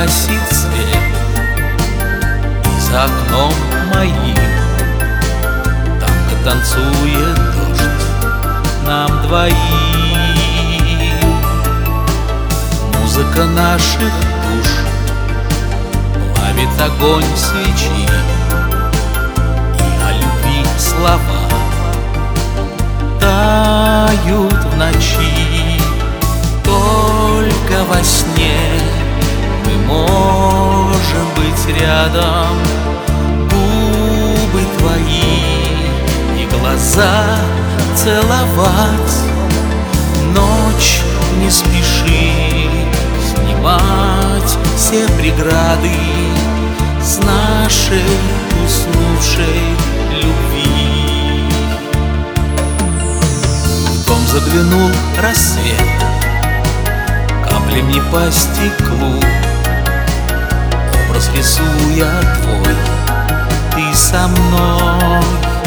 гасит свет, и за окном моим танго танцует дождь нам двоим. Музыка наших душ плавит огонь свечи, и о любви слова тают в ночи. Только во сне мы можем быть рядом, губы твои и глаза целовать. Ночь, не спеши снимать все преграды с нашей уснувшей любви. В дом заглянул рассвет, капли мне по стеклу, образ рисуя твой, ты со мной.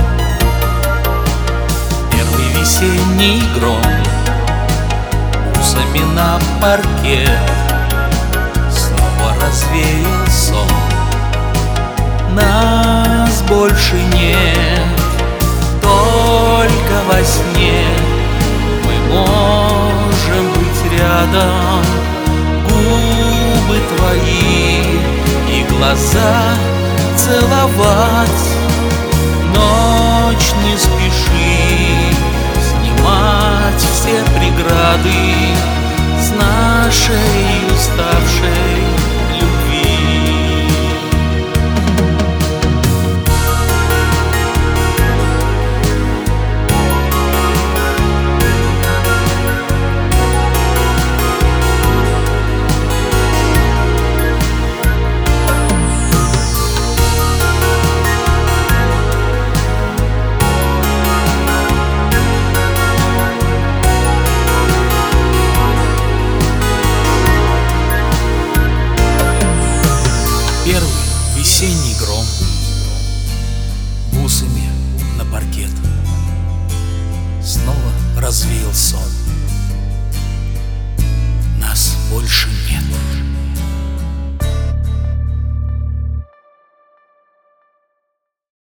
Первый весенний гром бусами на паркет снова развеял сон. Нас больше нет, только во сне мы можем быть рядом, губы твои и глаза целовать. Ночь, не спеши снимать все преграды с нашей